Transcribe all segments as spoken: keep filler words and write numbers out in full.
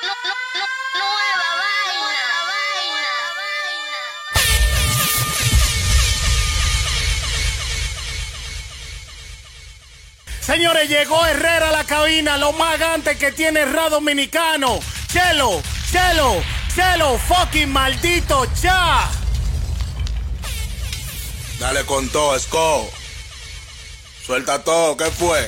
Señores, llegó Herrera a la cabina, lo más gante que tiene el rap dominicano. Chelo, Chelo, Chelo, fucking maldito, cha. Dale con todo, Esco. Suelta todo, ¿qué fue?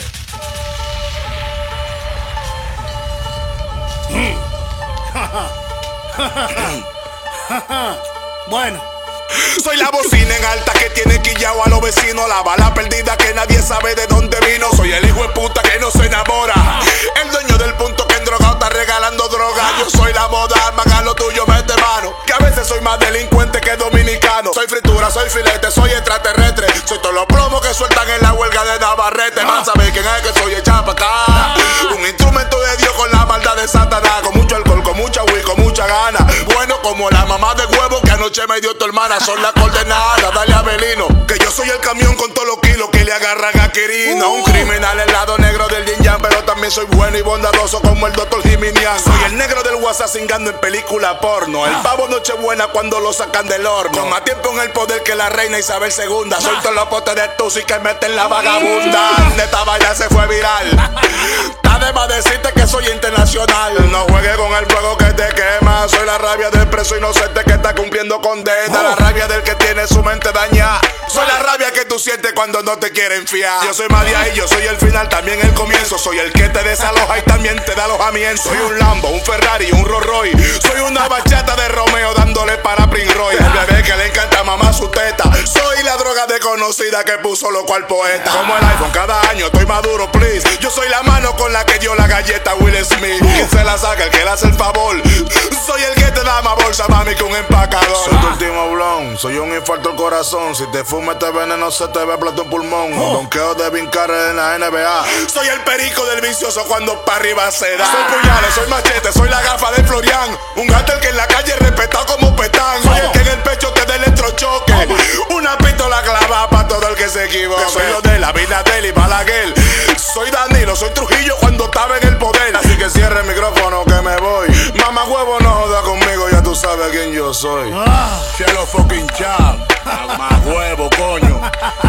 Bueno. Soy la bocina en alta que tiene quillao a los vecinos. La bala perdida que nadie sabe de dónde vino. Soy el hijo de puta que no se enamora. El dueño del punto que en drogado está regalando droga. Yo soy la moda, maga lo tuyo, mete mano. Que a veces soy más delincuente que dominicano. Soy fritura, soy filete, soy extraterrestre. Soy todos los plomos que sueltan en la huelga de Navarrete. Más saber quién es que soy, echa pa' acá. Un instrumento de Dios con la maldad de Satanás. Con mucho alcohol, con mucha weed, con mucha gana. Bueno, como la mamá de huevo que anoche me dio tu hermana. Son las coordenadas, dale a Belino. Que yo soy el camión con todos los kilos que le agarran a Quirino. Un criminal, el lado negro del yin yang. Pero también soy bueno y bondadoso como el doctor Jiminian. Soy el negro del WhatsApp cingando en película porno. El pavo Nochebuena cuando lo sacan del horno. Con más tiempo en el poder que la reina Isabel segunda. Soy todos los potes de Tusi que meten la vagabunda. Esta vaina se fue viral. Además decirte que soy internacional. No juegues con el fuego que te quema. Soy la rabia del preso inocente que está cumpliendo condena. La rabia del que tiene su mente dañada. Soy la rabia que tú sientes cuando no te quieren fiar. Yo soy más de ahí, yo soy el final, también el comienzo. Soy el que te desaloja y también te da alojamiento. Soy un Lambo, un Ferrari, un Rolls Royce. Soy una bachata de Romeo dándole para Prince Roy. El bebé que le encanta mamá su teta. Soy la droga desconocida que puso loco al poeta. Como el iPhone, cada año estoy maduro, please. Yo soy la mano con la que dio la galleta Will Smith. Quien se la saca, el que le hace el favor. Soy el que te da más bolsa, mami, que un empacador. Soy tu último blon, soy un infarto al corazón. Si te fumas este veneno se te ve plato en pulmón. Oh. Donqueo de Vin Carrey en la N B A. Soy el perico del vicioso cuando pa' arriba se da. Soy puñales, soy machete, soy la gafa de Florian. Un gato el que en la calle respetado como Petán. Soy el que en el pecho te da electrochoque. Una pistola clavada pa' todo el que se equivoque. Que soy lo de la vida de él y Balaguer. Soy Danilo, soy Trujillo cuando estaba en el poder. Así que cierre el micrófono que me voy. Mamá huevo no joda conmigo, ya tú sabes quién yo soy. Ah. Chelo fucking cham. Mamá huevo, coño.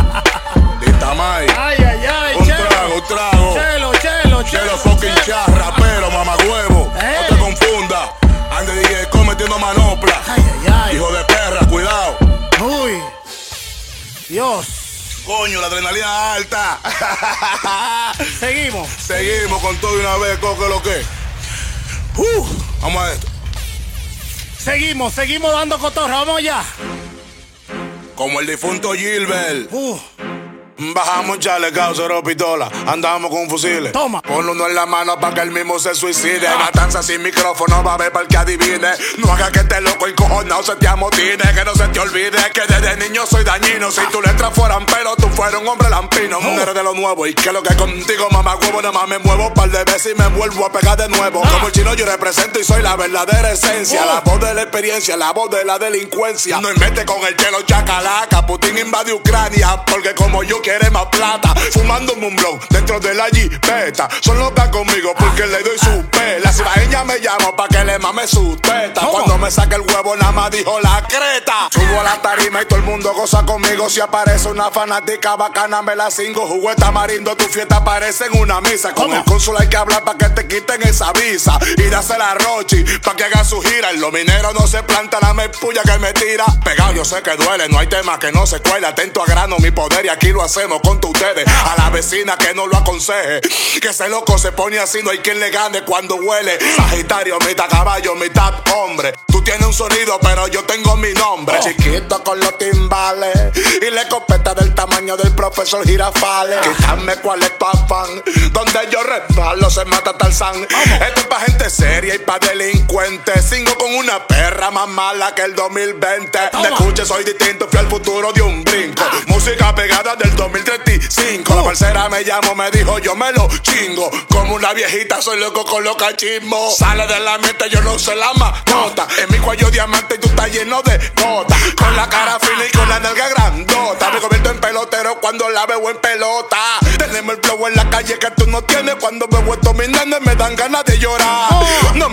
Dita May. Ay, ay, ay. Un Chelo. trago, un trago. Chelo, chelo, chelo. Chelo fucking cham, rapero, mamá huevo. Hey. No te confunda. Ande D J metiendo manopla. Ay, ay, ay. Hijo de perra, cuidado. Uy. Dios. Coño, la adrenalina alta. Seguimos. Seguimos con todo de una vez, coque lo que. Uh, vamos a esto. Seguimos, seguimos dando cotorra. Vamos allá. Como el difunto Gilbert. Uh. Bajamos chaleco, cero pistola, andamos con fusiles. Toma. Ponlo uno en la mano para que él mismo se suicide. Matanza sin micrófono va a haber para el que adivine. No haga que este loco encojonado se te amotine. Que no se te olvide que desde niño soy dañino. Si tus letras fueran pelo, tú fueras un hombre lampino. No eres de lo nuevo y que lo que contigo, mamá huevo, nada más me muevo par de veces y me vuelvo a pegar de nuevo. Como el chino yo represento y soy la verdadera esencia. La voz de la experiencia, la voz de la delincuencia. No invente con el hielo chacalaca. Putin invade Ucrania porque como yo quiere más plata. Fumando un blon dentro de la jipeta. Son locas conmigo porque le doy su pela. Si la ella me llama pa' que le mame su teta. ¿Cómo? Cuando me saque el huevo nada más dijo la creta. Subo a la tarima y todo el mundo goza conmigo. Si aparece una fanática bacana me la cingo. Jugué tamarindo, tu fiesta parece en una misa. Con ¿Cómo? El cónsul hay que hablar pa' que te quiten esa visa. Y dásela a Rochi pa' que haga su gira. En los mineros no se planta la mepulla que me tira. Pegado yo sé que duele, no hay tema que no se cuele. Atento a grano mi poder y aquí lo hacemos con ustedes. A la vecina que no lo aconseje. Que ese loco se pone así, no hay quien le gane cuando huele. Sagitario, mitad caballo, mitad hombre. Tú tienes un sonido, pero yo tengo mi nombre. Oh. Chiquito con los timbales y la escopeta del tamaño del profesor Girafales. Quítame cuál es tu afán. Donde yo resbalo se mata Tarzán. Esto es pa' gente seria y pa' delincuentes. Cingo con una perra más mala que el dos mil veinte. Me escuche, soy distinto, fui al futuro de un brinco. Ah. Música pegada del dos mil treinta y cinco. La parcera me llamó, me dijo yo me lo chingo. Como una viejita soy loco con los cachismos. Sale de la mente, yo no sé la mascota. En mi cuello diamante y tú estás lleno de gotas. Con la cara fina y con la nalga grandota. Me convierto en pelotero cuando la veo en pelota. Tenemos el flow en la calle que tú no tienes. Cuando veo esto mis nenes me dan ganas de llorar. No me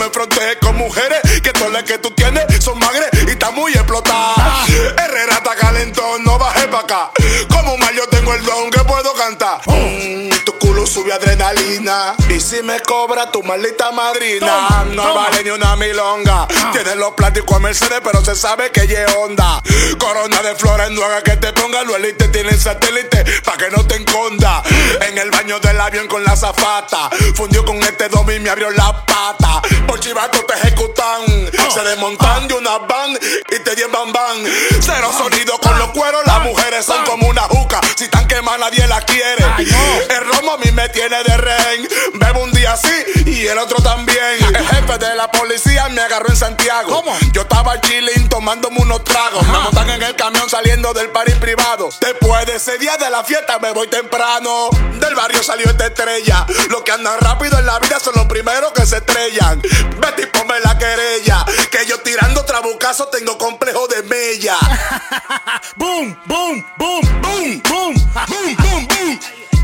me frontees con mujeres, que todas las que tú tienes son magres y está muy explotada. Herrera está calentón, no bajes pa' acá. Como mal yo tengo el don que puedo cantar. Mm, tu culo sube adrenalina. Y si me cobra tu maldita madrina, toma, no toma. vale ni una milonga. Ah. Tienes los plásticos a Mercedes, pero se sabe que ella es onda. Corona de flores no haga que te ponga. Los elites tienen satélite pa' que no te enconda. En el baño del avión con la azafata, fundió con este domi y me abrió la pata. Por chivato te ejecutan, oh. Se desmontan de una van y te dieron bam bam. Cero sonido con los cueros, las mujeres son como una juca. Si tan quema nadie la quiere. Ay, no. El romo a mí me tiene de rehén. Bebo un día así y el otro también. El jefe de la policía me agarró en Santiago. ¿Cómo? Yo estaba chilling tomándome unos tragos. Ajá. Me montan en el camión saliendo del party privado. Después de ese día de la fiesta me voy temprano. Del barrio salió esta estrella. Los que andan rápido en la vida son los primeros que se estrellan. Vete y ponme la querella, que yo tirando trabucazo tengo complejo de mella. Boom, boom, boom, boom, boom, boom, boom, boom.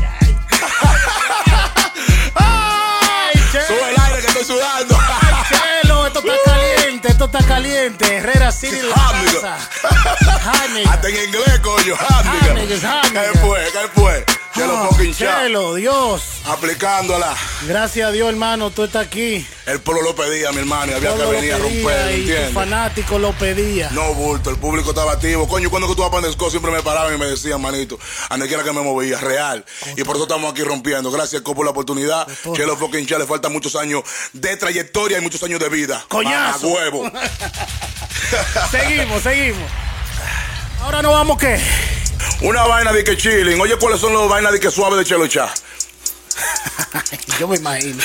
Ay, Chelo. Sube el aire que estoy sudando. Ay, Chelo, esto está caliente, esto está caliente. Herrera City la casa. Hasta en inglés, coño. ¿Qué fue? ¿Qué fue? Chelo Oh, fucking chat. Chelo, Dios. Aplicándola. Gracias a Dios, hermano, tú estás aquí. El pueblo lo pedía, mi hermano, y había Todo que venir a lo pedía romper, y ¿entiendes? tus fanáticos lo pedían. No, bulto, el público estaba activo. Coño, cuando que tú vas a Pandesco siempre me paraban y me decían, manito, a donde quiera que me movía, real. Y por eso estamos aquí rompiendo. Gracias, Co, por la oportunidad. Chelo fucking chat, le faltan muchos años de trayectoria y muchos años de vida. Coñazo. A huevo. Seguimos, seguimos. Ahora nos vamos, ¿qué? Una vaina de que chilling. Oye, ¿cuáles son las vainas de que suave de Chelo Chat? Yo me imagino.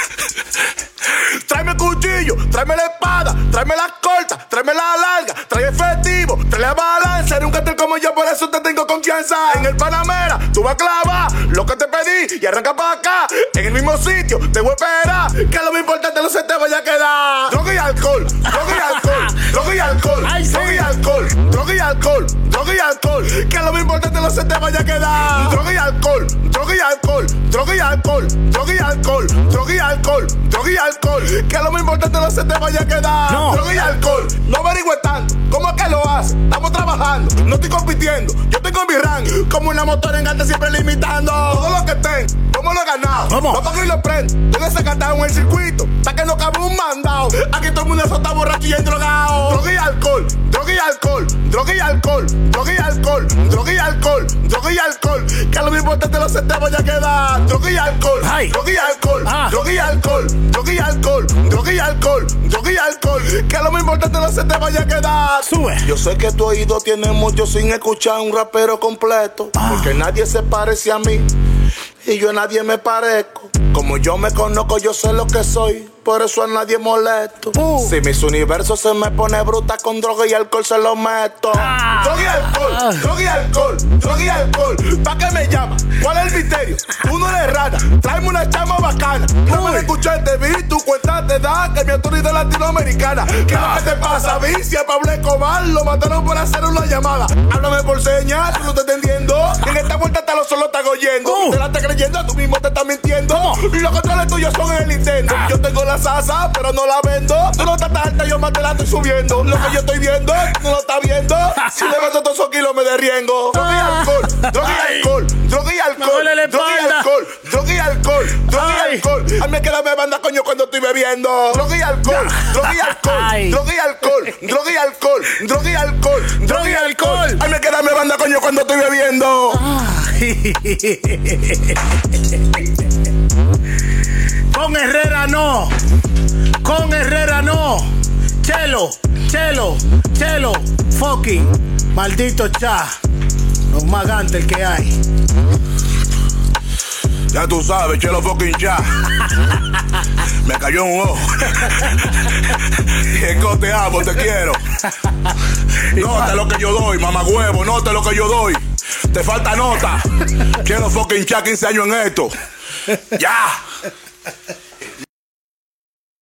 Tráeme cuchillo, tráeme la espada, tráeme la corta, tráeme la larga, trae efectivo, trae la balanza. Eres un cartel como yo, por eso te tengo confianza. En el Panamera, tú vas a clavar lo que te pedí y arranca para acá. En el mismo sitio, te voy a esperar. Que lo más importante no se te vaya a quedar. Droga y alcohol, droga y alcohol, droga y alcohol, Ay, sí. droga y alcohol, droga y alcohol, droga y alcohol. Que lo más importante no se te vaya a quedar. Droga y alcohol, droga y alcohol, droga y alcohol, droga y alcohol, droga y alcohol, droga y alcohol. Que lo más importante no se te vaya a quedar. No. Droga y alcohol, no averigüe tanto. ¿Cómo es que lo hace? Estamos trabajando, no estoy compitiendo. Yo tengo mi rango, como una motor en arte siempre limitando. Todo lo que tengo, ¿cómo lo he ganado? ¿Cómo? No pago y lo prendo. Tengo ese cantado en el circuito, hasta que no cabe un mandado. Aquí todo el mundo está borracho y drogado. Droga y alcohol, droga y alcohol, droga y alcohol, droga y alcohol, droga y alcohol, droga y alcohol. Que lo más importante no se te vaya a quedar. Droga y alcohol, Ay. droga y alcohol, Ah. droga y alcohol, droga y alcohol, droga y alcohol, droga y alcohol. Que lo más importante no se te vaya a quedar. Sube. Yo sé que tu oído tiene mucho sin escuchar un rapero completo. Ah. Porque nadie se parece a mí y yo a nadie me parezco. Como yo me conozco, yo sé lo que soy. Por eso a nadie molesto. Uh. Si mis universos se me pone bruta, con droga y alcohol se lo meto. Ah. Droga y alcohol, Ah. droga y alcohol, droga y alcohol. ¿Pa' qué me llamas? ¿Cuál es el misterio? Tú no eres rata, tráeme una chama bacana. No me escuchaste, vi, tu cuenta te da que mi autoridad latinoamericana. ¿Qué es lo que te pasa, vi? Si a Pablo Escobar lo mataron por hacer una llamada. Háblame por señas, tú no te estás entendiendo. Que en esta vuelta te lo solo estás oyendo. Uh. Te la estás creyendo, tú mismo te estás mintiendo. ¿Cómo? Y los controles tuyos son en el Nintendo. Ah. Yo tengo la salsa, pero no la vendo. Tú no estás tan alta, yo más te la estoy subiendo. Lo que yo estoy viendo, tú no lo estás viendo. Si le meto todos esos kilos, me derriengo. Droga y alcohol, droga y alcohol, droga y Me alcohol, duele la droga y espalda. alcohol, droga y alcohol, droga y Ay. alcohol. A mí me queda me banda, coño, cuando estoy bebiendo. Droga y alcohol, droga y alcohol, Ay. droga y alcohol, droga y alcohol, droga y alcohol, droga y alcohol. A mí me queda me banda, coño, cuando estoy bebiendo. Con Herrera no. Con Herrera no. Chelo, Chelo, Chelo. Fucking maldito cha. Los más gantes que hay. Ya tú sabes, Chelo fucking chat. Me cayó un ojo. Diego, te amo, te quiero. Nota lo que yo doy, mamá huevo, nota lo que yo doy. Te falta nota. Chelo fucking chat, quince años en esto. Ya.